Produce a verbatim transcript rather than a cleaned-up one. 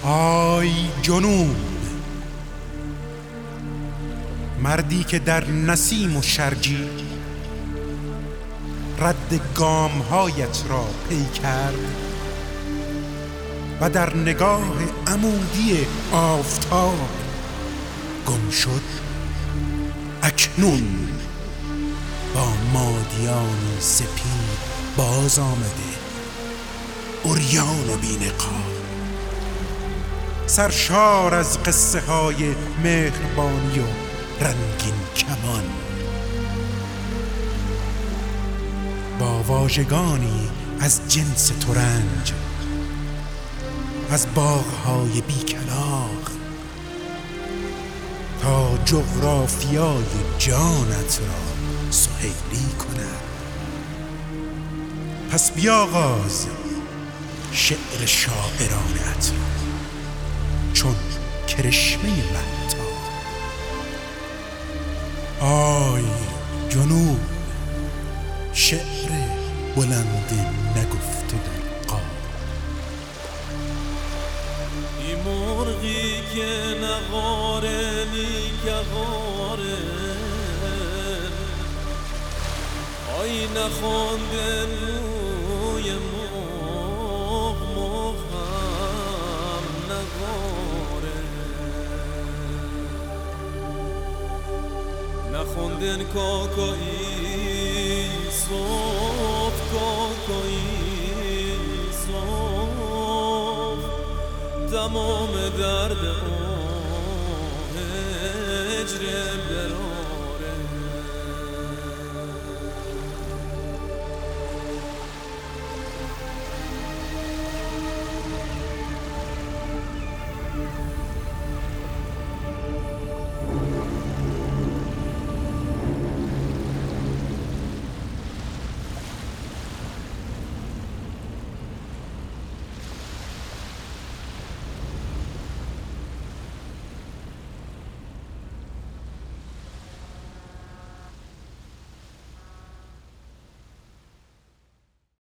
آی جنوب، مردی که در نسیم و شرجی رد گامهایت را پی کرد و در نگاه عمودی آفتاب گم شد، اکنون با مادیانی سپید باز آمده، عریان و بی‌نقاب، سرشار از قصه های مهربانی و رنگین کمان، با واژگانی از جنس ترنج، از باغ‌های بیکلاغ تا جغرافیای جانت را سهیلی کند. پس بیاغاز شعر شاعرانت را چون کرشمه مهتاب. آی جنوب، شعر بلند نگفته در قاب. این مرغی که نغاره نیک غاره، آی نخونده روی مرغ مرغ هم نغاره، نخوندن کاکایی صبح کاکایی صبح، تمام درد هجر برام